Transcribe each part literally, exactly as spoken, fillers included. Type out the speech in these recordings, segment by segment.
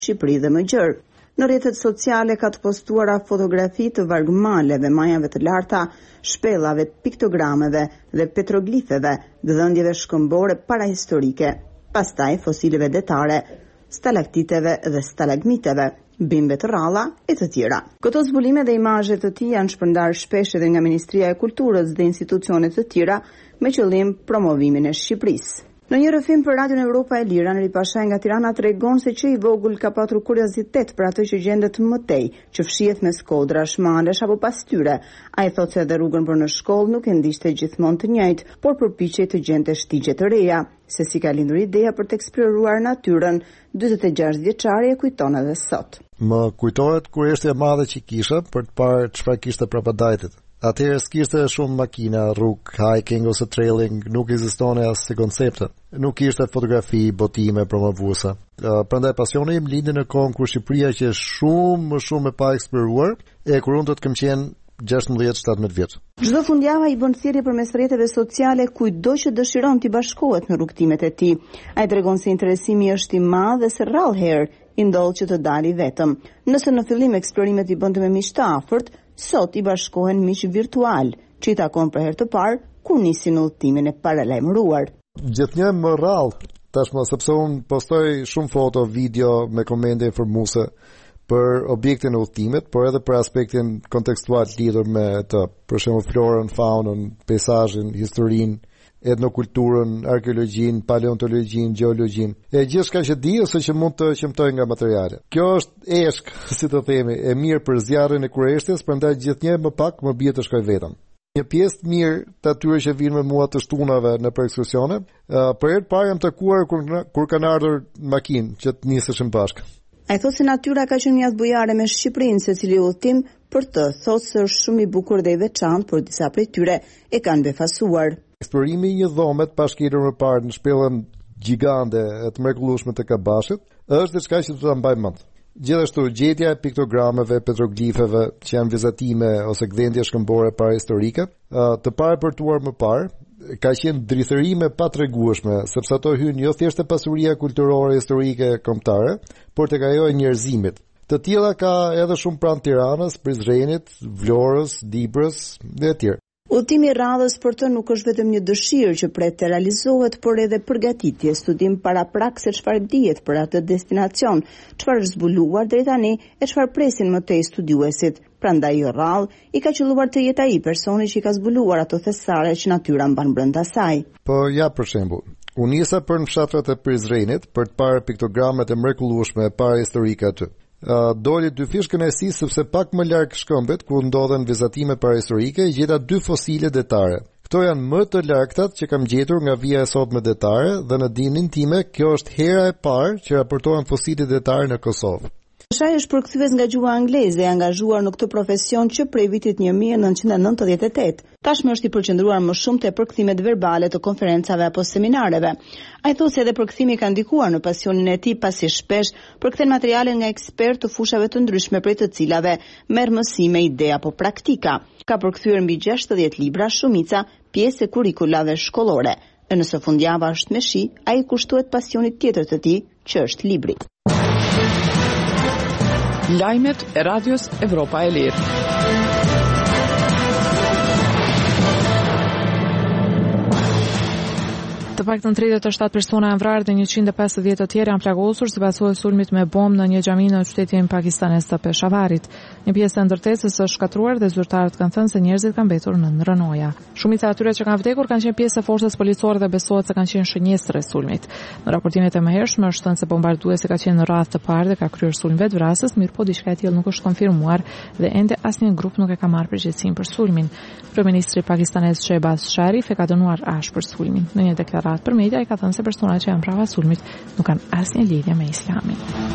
Shqipëri dhe më gjërë. Në rrjetet sociale ka të postuara fotografi të vargmaleve, majave të larta, shpellave, piktogrameve dhe petroglifeve, dhëndjeve shkëmbore parahistorike, pastaj fosileve detare, stalaktiteve dhe stalagmiteve, bimbe të rralla e të tjera. Këto zbulime dhe imazhe të tij janë shpërndarë shpesh edhe nga Ministria e Kulturës dhe institucione të tjera me qëllim promovimin e Shqipërisë. Në një rrëfim për Radion Europa e Lira, Neri Pashaj nga Tirana tregon se që i vogël ka patur kuriozitet për atë që gjendet më tej, që fshihet me skodra, shmalesh apo pastyre. Ai thotë se edhe rrugën për në shkollë nuk e ndiqte gjithmonë të njëjtë, por përpiqej të gjente shtigje të reja. Se si ka lindur ideja për të eksploruar natyrën, dyzet e gjashtë vjeçari e kujton edhe sot. Më kujtohet kuriozitet e madhe që kisha për të parë çfarë kishte propagandajtet. Atëherë s'kishte shumë makina, rrugë, hiking ose trailing, nuk ekzistonte as si koncepte. Nuk kishte fotografi, botime, promovuese. Uh, prandaj pasioni im lindi në kohën kur Shqipëria që është shumë më shumë e pa eksploruar, e kur unë do të kem qenë gjashtëmbëdhjetë shtatëmbëdhjetë vjeç. Çdo fundjavë i bën thirrje përmes rrjeteve sociale kujdo që dëshiron të bashkohet në rrugtimet e tij. Ai tregon se interesimi është i madh dhe se rrallëherë i ndodh që të dali vetëm. Nëse në fillim eksplorimet i bënte me miq të afërt, sot i bashkohen miq virtual, që i takon për herë të parë kur nisin në udhëtimin e paralajmëruar. Gjithnjë më rrallë tashmë sepse unë postoj shumë foto, video me komente informuese për objektin e udhëtimit, por edhe për aspektin kontekstual lidhur me të, për shembull florën, faunën, peizazhin, historinë, etnokulturën, arkeologjin, paleontologjin, gjeologjin. E gjithçka që di ose që mund të qëmtoj nga materiale. Kjo është eshk, si të themi, e mirë për zjarrin e kurreshtjes, prandaj gjithnjë më pak më bie të shkoj vetëm. Një pjesë të mirë të atyre që vinë me mua të shtunave në për ekskursione, uh, për herë të parë jam takuar kur, kur kanë ardhur makinë që të niseshim bashkë. Ai thotë se natyra ka qenë mjaft bujare me Shqipërinë, secili udhëtim për të thotë se është shumë i bukur dhe i veçantë, por disa prej tyre e kanë befasuar. Eksplorimi i një dhome të pashkëtirur më parë në shpellën gjigande e të mrekullueshme të Kabashit është diçka që do ta mbaj mend. Gjithashtu gjetja e piktogrameve, petroglifeve që janë vizatime ose gdhendje shkëmbore parahistorike, të parapërtuar më parë, ka qenë drithërime pa tregueshme, sepse ato hyn jo thjesht te pasuria kulturore historike kombëtare, por tek ajo e njerëzimit. Të tilla ka edhe shumë pranë Tiranës, Prizrenit, Vlorës, Dibrës dhe të tjerë. Udhëtimi i radhës për të nuk është vetëm një dëshirë që pret të realizohet, por edhe përgatitje, studim paraprak se çfarë dihet për atë destinacion, çfarë është zbuluar deri tani e çfarë presin më tej studiuesit. Prandaj i rrallë i ka qelluar të jetë ai personi që i ka zbuluar ato thesare që natyra mban brenda saj. Po ja për shembull, u nisa për në fshatrat e Prizrenit për të parë piktogramet e mrekullueshme parahistorike aty. Uh, doli dy fish kënaqësi sepse pak më larg shkëmbet ku ndodhen vizatime parahistorike gjeta dy fosile detare. Këto janë më të largtat që kam gjetur nga vija e sotme detare dhe në dinin time kjo është hera e parë që raportohen fosile detare në Kosovë. Pashaj është përkthyes nga gjuha angleze e angazhuar në këtë profesion që prej vitit një mijë e nëntëqind e nëntëdhjetë e tetë. Tashmë është i përqendruar më shumë te përkthimet verbale të konferencave apo seminareve. Ai thotë se edhe përkthimi ka ndikuar në pasionin e tij pasi shpesh përkthen materiale nga ekspertë të fushave të ndryshme prej të cilave merr mësime, ide apo praktika. Ka përkthyer mbi gjashtëdhjetë libra, shumica pjesë e kurrikulave shkollore. E nëse fundjava është me shi, ai kushtohet pasionit tjetër të tij, që është libri. Lajmet e Radios Evropa e Lirë. Të paktën tridhjetë e shtatë persona janë vrarë dhe njëqind e pesëdhjetë të tjerë janë plagosur sipas sulmit me bombë në një xhami në qytetin pakistanes të Peshavarit. Një pjesë e ndërtesës është shkatruar dhe zyrtarët kanë thënë se njerëzit kanë mbetur në rënoja. Shumica e atyre që kanë vdekur kanë qenë pjesë e forcës policore dhe besohet se kanë qenë shënjesër e sulmit. Në raportimet e mëhershme është thënë se bombarduesi ka qenë në radhë të parë dhe ka kryer sulm vetvrasës, mirëpo diçka e tillë nuk është konfirmuar dhe ende asnjë grup nuk e ka marrë përgjegjësinë për sulmin. Kryeministri pakistanez Shehbaz Sharif e ka dënuar ashpër sulmin. Në një deklaratë për media ai ka thënë se personat që janë prapa sulmit nuk kanë asnjë lidhje me Islamin.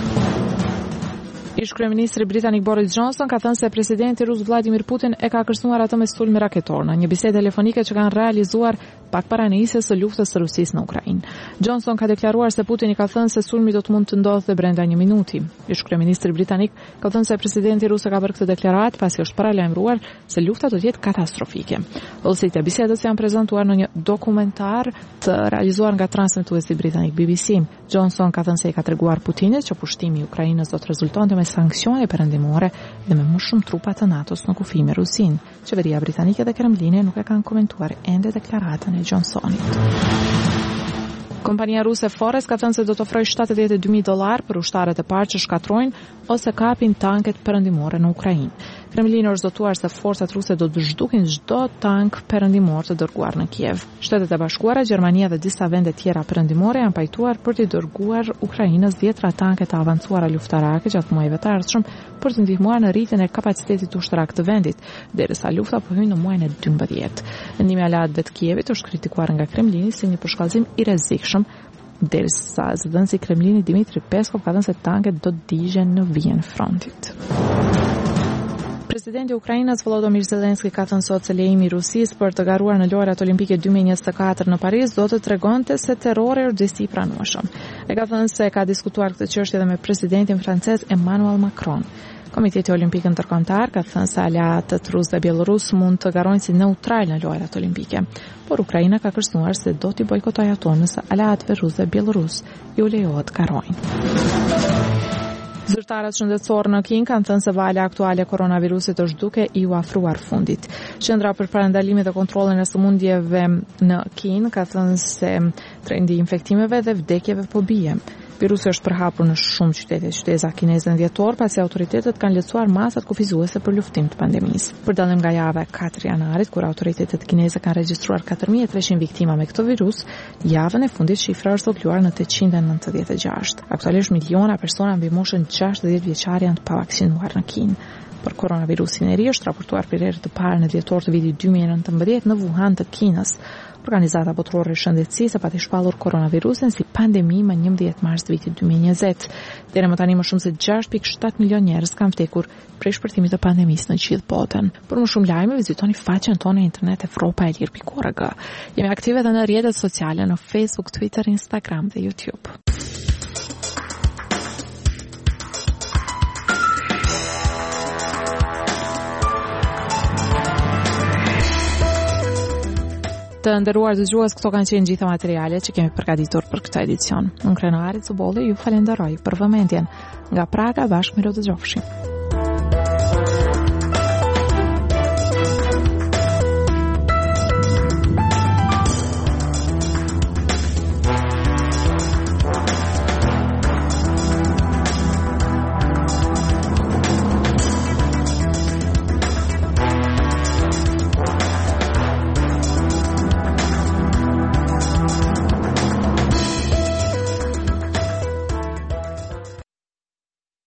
Ish kryeministri britanik Boris Johnson ka thënë se presidenti rus Vladimir Putin e ka kërcënuar atë me sulm raketor në një bisedë telefonike që kanë realizuar pak para nisjes së luftës së Rusisë në Ukrainë. Johnson ka deklaruar se Putini ka thënë se sulmi do të mund të ndodhte brenda një minuti. Ish-kryeministri britanik ka thënë se presidenti rus ka bërë këtë deklaratë pasi është paralajmëruar se lufta do të jetë katastrofike. Hollësitë e bisedës janë prezantuar në një dokumentar të realizuar nga transmetuesi britanik B B C. Johnson ka thënë se i ka treguar Putinit që pushtimi i Ukrainës do të rezultonte me sanksione perëndimore dhe me më shumë trupa të NATO-s në kufi me Rusinë. Qeveria britanike dhe Kremlini nuk e kanë komentuar ende deklaratën e Johnsonit. Kompania ruse Forest ka thënë se do të ofrojë shtatëdhjetë e dy mijë dollar për ushtarët e parë që shkatrojnë ose kapin tanket perëndimore në Ukrainë. Kremlini është zotuar se forcat ruse do të zhdukin çdo tank perëndimor të dërguar në Kiev. Shtetet e Bashkuara, Gjermania dhe disa vende tjera perëndimore janë pajtuar për të dërguar Ukrainës dhjetra tanke të avancuara luftarake gjatë muajve të ardhshëm për të ndihmuar në rritjen e kapacitetit ushtarak të vendit, derisa lufta po hyn në muajin e dymbëdhjetë. Vendimi i aleatëve të Kievit është kritikuar nga Kremlini si një përshkallëzim i rrezikshëm, derisa zëdhënësi i Kremlinit Dmitri Peskov ka thënë se tanket do të digjen në vijën e frontit. Presidenti i Ukrainës Volodymyr Zelensky ka thënë sot se lejimi i Rusisë për të garuar në lojrat olimpike dy mijë e njëzet e katër në Paris do të tregonte se terrori është disi i pranueshëm. Ai ka thënë se ka diskutuar këtë çështje edhe me presidentin francez Emmanuel Macron. Komiteti Olimpik Ndërkombëtar ka thënë se aleatët rus dhe bielorus mund të garojnë si neutral në lojrat olimpike, por Ukraina ka kërcënuar se do t'i bojkotojë ato nëse aleatëve rus dhe bielorus ju lejohet garojnë. Zyrtarët shëndetësorë në Kinë kanë thënë se valja aktuale e koronavirusit është duke i u afruar fundit. Qendra për parandalimin dhe kontrollin e sëmundjeve në Kinë ka thënë se trendi i infektimeve dhe vdekjeve po bie. Virusi është përhapur në shumë qytete të qytetëve kineze në dhjetor, pasi autoritetet kanë lehtësuar masat kufizuese për luftim të pandemisë. Për dallim nga java e katër janarit, kur autoritetet kineze kanë regjistruar katër mijë e treqind viktima me këtë virus, javën e fundit shifra është zogluar në tetëqind e nëntëdhjetë e gjashtë. Aktualisht miliona persona mbi moshën gjashtëdhjetë vjeçare janë të pavaksinuar në Kinë. Për koronavirusin e ri është raportuar për herë të parë në dhjetor të vitit dy mijë e nëntëmbëdhjetë në Wuhan të Kinës. Organizata Botërore e Shëndetësisë pati shpallur koronavirusin si pandemi më njëmbëdhjetë mars të vitit dy mijë e njëzet. Deri më tani më shumë se gjashtë pikë shtatë milion njerëz kanë vdekur prej shpërtimit të pandemisë në gjithë botën. Për më shumë lajme, vizitoni faqen tonë në internet europa e lir pikë org. Jemi aktive edhe në rrjetet sociale në Facebook, Twitter, Instagram dhe YouTube. Të nderuar dëgjues, këto kanë qenë gjitha materialet që kemi përgatitur për këtë edicion. Unë Kreno Arit Zubolli ju falenderoj për vëmendjen. Nga Praga bashkë me Rodë Gjofshi.